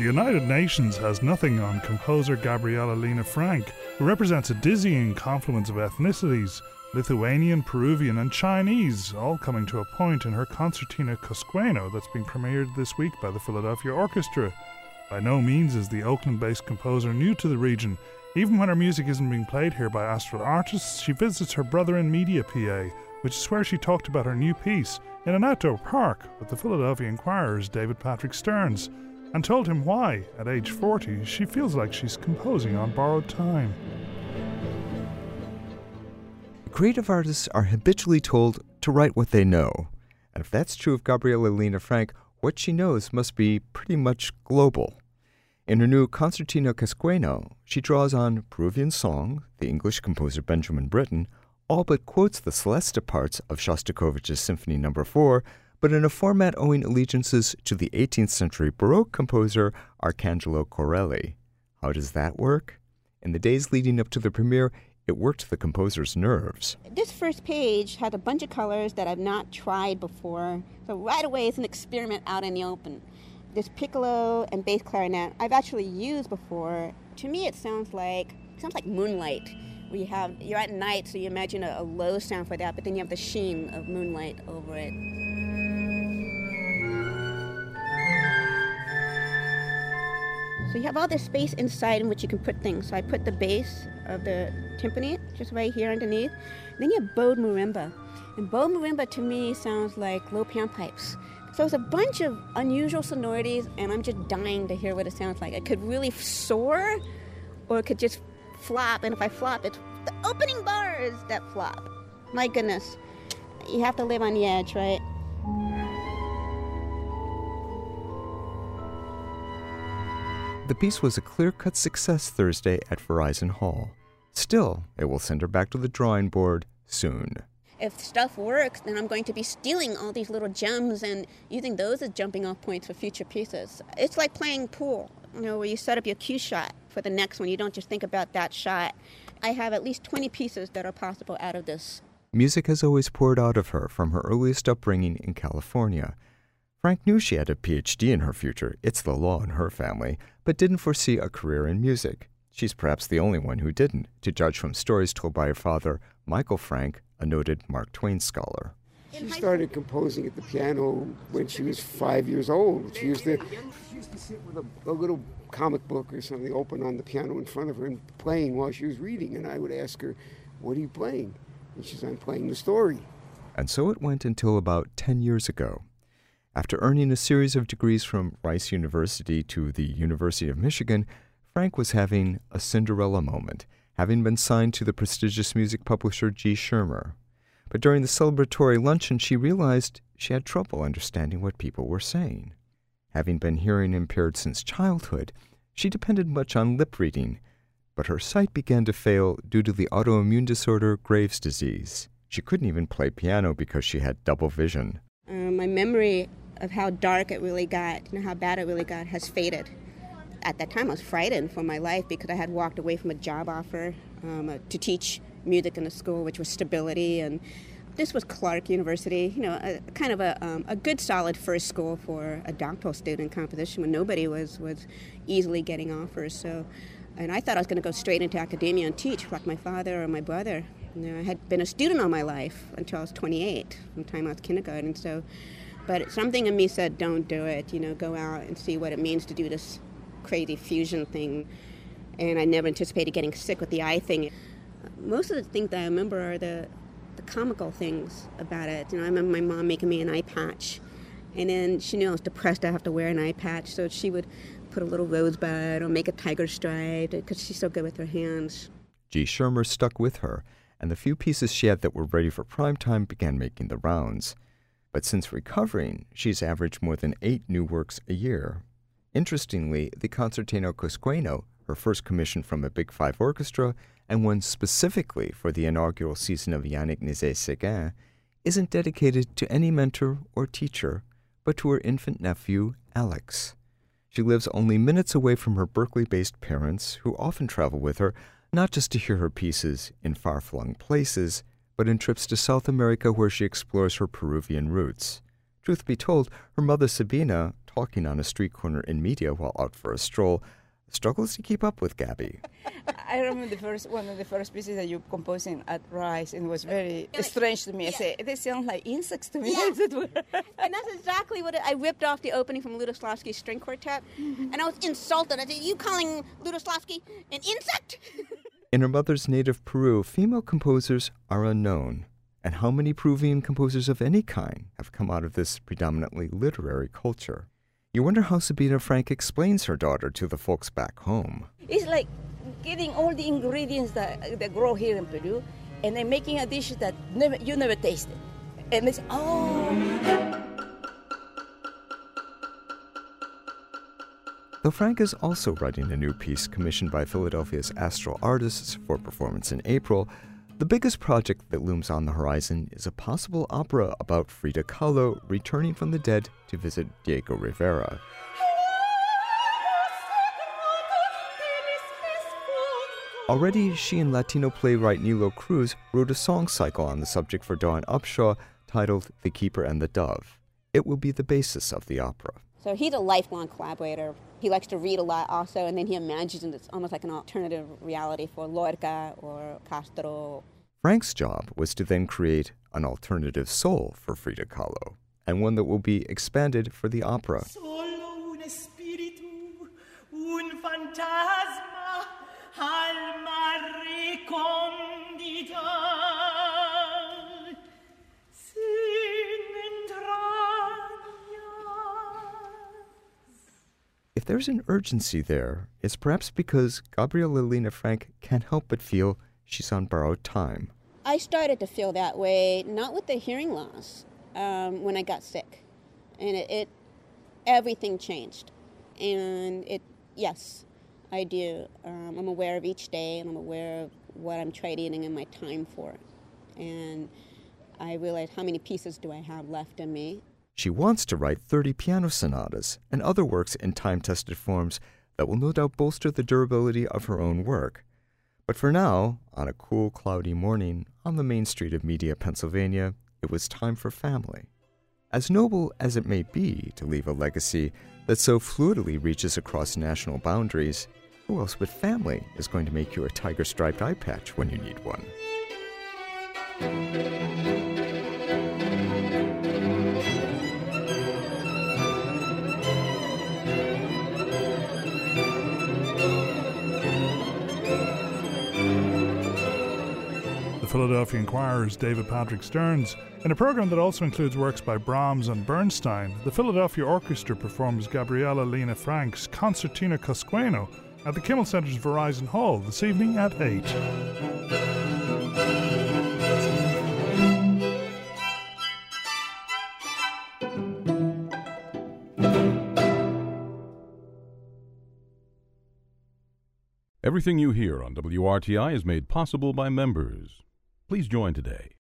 The United Nations has nothing on composer Gabriela Lena Frank, who represents a dizzying confluence of ethnicities, Lithuanian, Peruvian and Chinese, all coming to a point in her Concertina Cosqueno that's being premiered this week by the Philadelphia Orchestra. By no means is the Oakland-based composer new to the region. Even when her music isn't being played here by Astral Artists, she visits her brother in Media PA, which is where she talked about her new piece in an outdoor park with the Philadelphia Inquirer's David Patrick Stearns, and told him why, at age 40, she feels like she's composing on borrowed time. Creative artists are habitually told to write what they know. And if that's true of Gabriela Lena Frank, what she knows must be pretty much global. In her new Concertina Cosqueno, she draws on Peruvian song, the English composer Benjamin Britten, all but quotes the Celesta parts of Shostakovich's Symphony No. 4, but in a format owing allegiances to the 18th century Baroque composer Arcangelo Corelli. How does that work? In the days leading up to the premiere, it worked the composer's nerves. This first page had a bunch of colors that I've not tried before, so right away it's an experiment out in the open. This piccolo and bass clarinet I've actually used before. To me it sounds like moonlight. You're at night, so you imagine a low sound for that, but then you have the sheen of moonlight over it. So you have all this space inside in which you can put things. So I put the bass of the timpani just right here underneath. Then you have bowed marimba. And bowed marimba to me sounds like low panpipes. So it's a bunch of unusual sonorities, and I'm just dying to hear what it sounds like. It could really soar, or it could just flop. And if I flop, it's the opening bars that flop. My goodness. You have to live on the edge, right? The piece was a clear-cut success Thursday at Verizon Hall. Still, it will send her back to the drawing board soon. If stuff works, then I'm going to be stealing all these little gems and using those as jumping-off points for future pieces. It's like playing pool, where you set up your cue shot for the next one. You don't just think about that shot. I have at least 20 pieces that are possible out of this. Music has always poured out of her from her earliest upbringing in California. Frank knew she had a PhD in her future, it's the law in her family, but didn't foresee a career in music. She's perhaps the only one who didn't, to judge from stories told by her father, Michael Frank, a noted Mark Twain scholar. She started composing at the piano when she was 5 years old. She used to sit with a little comic book or something open on the piano in front of her and playing while she was reading. And I would ask her, "What are you playing?" And she said, "I'm playing the story." And so it went until about 10 years ago. After earning a series of degrees from Rice University to the University of Michigan, Frank was having a Cinderella moment, having been signed to the prestigious music publisher G. Schirmer. But during the celebratory luncheon, she realized she had trouble understanding what people were saying. Having been hearing impaired since childhood, she depended much on lip reading, but her sight began to fail due to the autoimmune disorder Graves' disease. She couldn't even play piano because she had double vision. My memory of how dark it really got, how bad it really got, has faded. At that time, I was frightened for my life because I had walked away from a job offer to teach music in a school, which was stability, and this was Clark University, a good, solid first school for a doctoral student in composition when nobody was easily getting offers. So, and I thought I was going to go straight into academia and teach, like my father or my brother. I had been a student all my life until I was 28, from the time I was kindergarten. So, but something in me said, don't do it. Go out and see what it means to do this crazy fusion thing. And I never anticipated getting sick with the eye thing. Most of the things that I remember are the comical things about it. I remember my mom making me an eye patch. And then she knew I was depressed, I have to wear an eye patch. So she would put a little rosebud or make a tiger stripe because she's so good with her hands. G. Schirmer stuck with her, and the few pieces she had that were ready for prime time began making the rounds. But since recovering, she's averaged more than 8 new works a year. Interestingly, the Concertina Cosqueno, her first commission from a Big Five orchestra, and one specifically for the inaugural season of Yannick Nézet-Séguin, isn't dedicated to any mentor or teacher, but to her infant nephew, Alex. She lives only minutes away from her Berkeley-based parents, who often travel with her, not just to hear her pieces in far-flung places, but in trips to South America where she explores her Peruvian roots. Truth be told, her mother Sabina talking on a street corner in Media while out for a stroll, struggles to keep up with Gabby. I remember one of the first pieces that you composing at Rice, and it was very strange to me. I say, they sound like insects to me. Yeah. And that's exactly what I ripped off the opening from Lutoslawski's string quartet, and I was insulted. I said, "You calling Lutoslawski an insect?" In her mother's native Peru, female composers are unknown, and how many Peruvian composers of any kind have come out of this predominantly literary culture? You wonder how Sabina Frank explains her daughter to the folks back home. It's like getting all the ingredients that grow here in Peru, and then making a dish that you never tasted. And it's, Though Frank is also writing a new piece commissioned by Philadelphia's Astral Artists for performance in April, the biggest project that looms on the horizon is a possible opera about Frida Kahlo returning from the dead to visit Diego Rivera. Already, she and Latino playwright Nilo Cruz wrote a song cycle on the subject for Dawn Upshaw titled The Keeper and the Dove. It will be the basis of the opera. So he's a lifelong collaborator. He likes to read a lot also, and then he imagines it's almost like an alternative reality for Lorca or Castro. Frank's job was to then create an alternative soul for Frida Kahlo, and one that will be expanded for the opera. Solo un espíritu, un fantasma, alma recondita, sin entrañas. If there's an urgency there, it's perhaps because Gabriela Lina Frank can't help but feel she's on borrowed time. I started to feel that way, not with the hearing loss, when I got sick. And everything changed. And yes, I do. I'm aware of each day, and I'm aware of what I'm trading in my time for. And I realize how many pieces do I have left in me. She wants to write 30 piano sonatas and other works in time-tested forms that will no doubt bolster the durability of her own work. But for now, on a cool, cloudy morning on the main street of Media, Pennsylvania, it was time for family. As noble as it may be to leave a legacy that so fluidly reaches across national boundaries, who else but family is going to make you a tiger-striped eye patch when you need one? The Philadelphia Inquirer's David Patrick Stearns. In a program that also includes works by Brahms and Bernstein, the Philadelphia Orchestra performs Gabriela Lina Frank's Concertina Cosqueno at the Kimmel Center's Verizon Hall this evening at 8. Everything you hear on WRTI is made possible by members. Please join today